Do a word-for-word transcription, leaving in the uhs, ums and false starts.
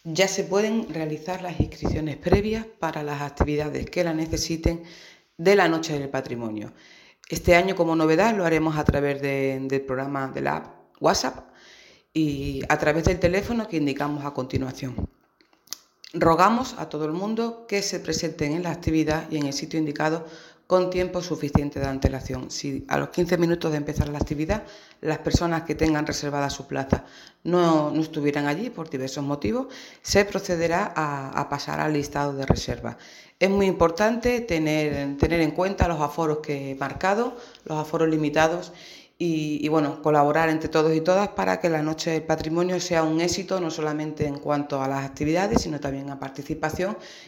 Ya se pueden realizar las inscripciones previas para las actividades que la necesiten de la Noche del Patrimonio. Este año, como novedad, lo haremos a través de, del programa de la app WhatsApp y a través del teléfono que indicamos a continuación. Rogamos a todo el mundo que se presenten en la actividad y en el sitio indicado con tiempo suficiente de antelación. Si a los quince minutos de empezar la actividad las personas que tengan reservada su plaza no, no estuvieran allí por diversos motivos, se procederá a, a pasar al listado de reserva. Es muy importante tener, tener en cuenta los aforos que he marcado, los aforos limitados y, y bueno, colaborar entre todos y todas para que la Noche del Patrimonio sea un éxito, no solamente en cuanto a las actividades, sino también a participación